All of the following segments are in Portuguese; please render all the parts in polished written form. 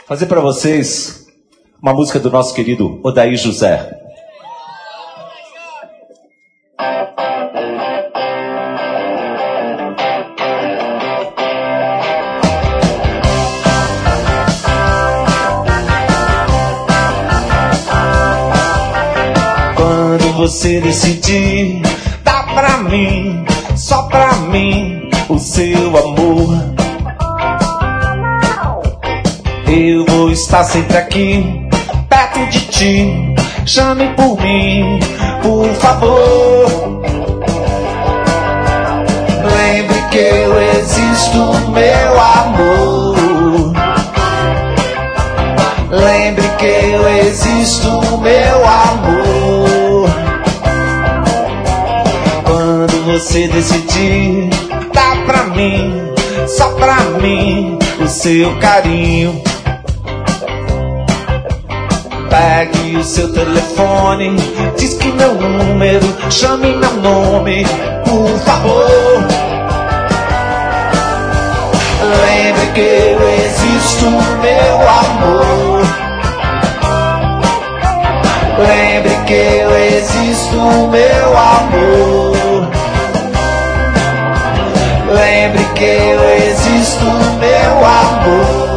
fazer para vocês uma música do nosso querido Odair José. Quando você decidir dar pra mim, só pra mim, o seu amor, eu vou estar sempre aqui, perto de ti. Chame por mim, por favor. Lembre que eu existo, meu amor. Lembre que eu existo, meu amor. Quando você decidir, dá pra mim, só pra mim, o seu carinho. Pegue o seu telefone, disque meu número, chame meu nome, por favor. Lembre que eu existo, meu amor. Lembre que eu existo, meu amor. Lembre que eu existo, meu amor.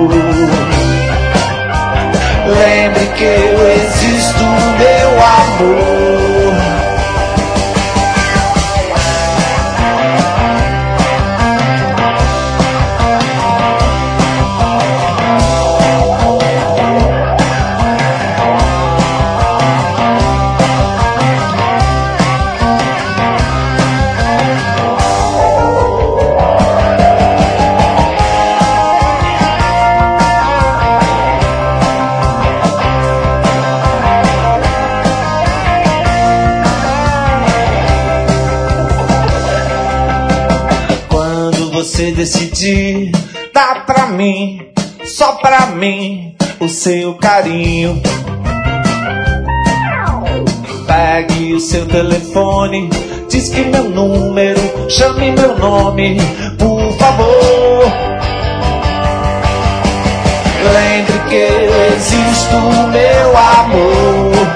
Lembre que eu existo, meu amor. Você decidir, dá pra mim, só pra mim, o seu carinho. Pegue o seu telefone, disque meu número, chame meu nome, por favor. Lembre que eu existo, meu amor.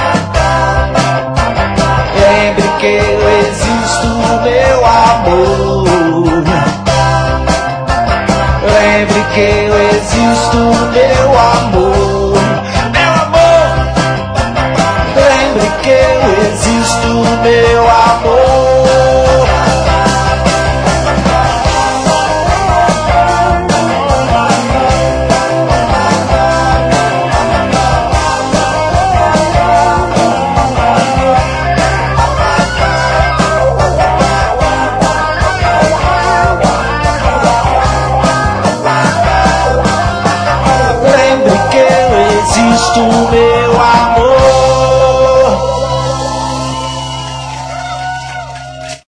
Lembre que eu existo, meu amor. Lembre que eu existo, meu amor. Meu amor. Lembre que eu existo, meu amor. Lembre que eu existo, meu